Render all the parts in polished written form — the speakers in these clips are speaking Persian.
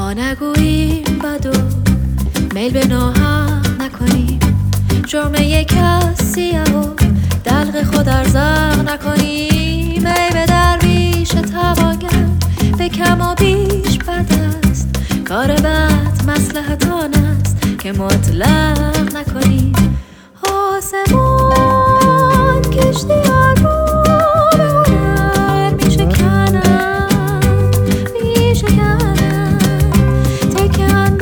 ما نگوییم بد و میل به ناحق نکنیم، جرم یک کسیه و دلق خود ارزق نکنیم. ای به درویش توانگر به کم و بیش بد است، کار بد مصلحت آن است که مطلق نکنیم. آسمان کشتی رو به هنر می شکنن، می شکنن. تکیان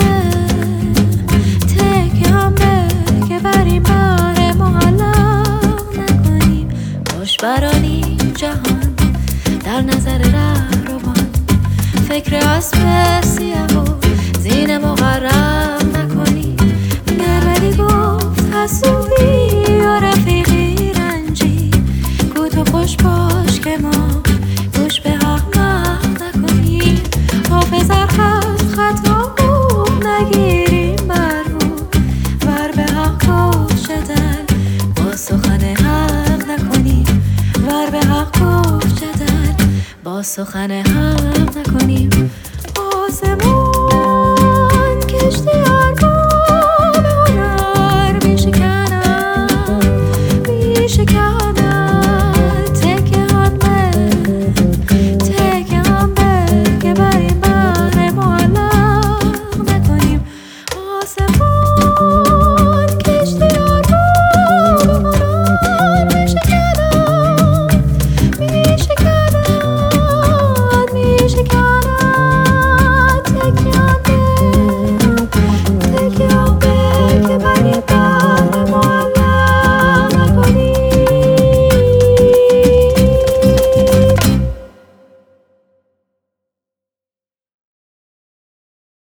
به که بر این بار معلق نکنیم. خوشبرانی جهان در نظر رهروان، فکر اسب سیه و زین مغرق نکنیم. گربدی گفت حسودی یا رفیقی رنجی، گو تو خوش باش که ما گوش به حق نکنیم. حافظ خطا خوب نگیریم بر رو، ور به حق گفت جدل با سخن حق نکنیم. ور به حق گفت جدل با سخن حق نکنیم. آسمان کشتی